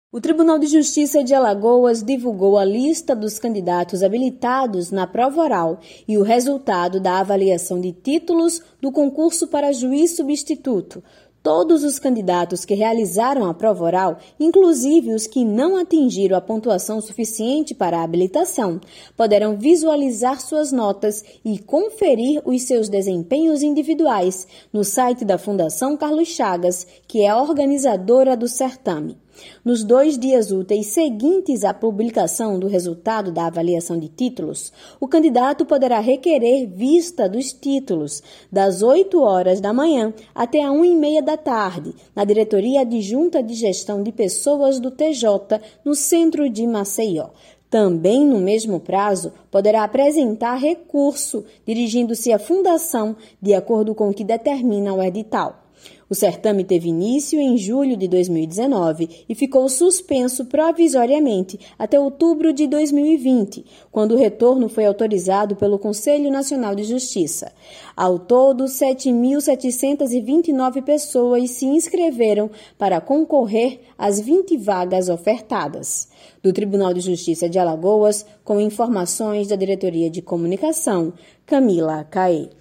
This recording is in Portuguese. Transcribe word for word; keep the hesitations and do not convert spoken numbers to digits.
O Tribunal de Justiça de Alagoas divulgou a lista dos candidatos habilitados na prova oral e o resultado da avaliação de títulos do concurso para juiz substituto. Todos os candidatos que realizaram a prova oral, inclusive os que não atingiram a pontuação suficiente para a habilitação, poderão visualizar suas notas e conferir os seus desempenhos individuais no site da Fundação Carlos Chagas, que é a organizadora do certame. Nos dois dias úteis seguintes à publicação do resultado da avaliação de títulos, o candidato poderá requerer vista dos títulos das oito horas da manhã até a uma e meia da tarde, na Diretoria Adjunta de Gestão de Pessoas do T J, no centro de Maceió. Também, no mesmo prazo, poderá apresentar recurso, dirigindo-se à Fundação, de acordo com o que determina o edital. O certame teve início em julho de dois mil e dezenove e ficou suspenso provisoriamente até outubro de dois mil e vinte, quando o retorno foi autorizado pelo Conselho Nacional de Justiça. Ao todo, sete mil setecentas e vinte e nove pessoas se inscreveram para concorrer às vinte vagas ofertadas. Do Tribunal de Justiça de Alagoas, com informações da Diretoria de Comunicação, Camila Caê.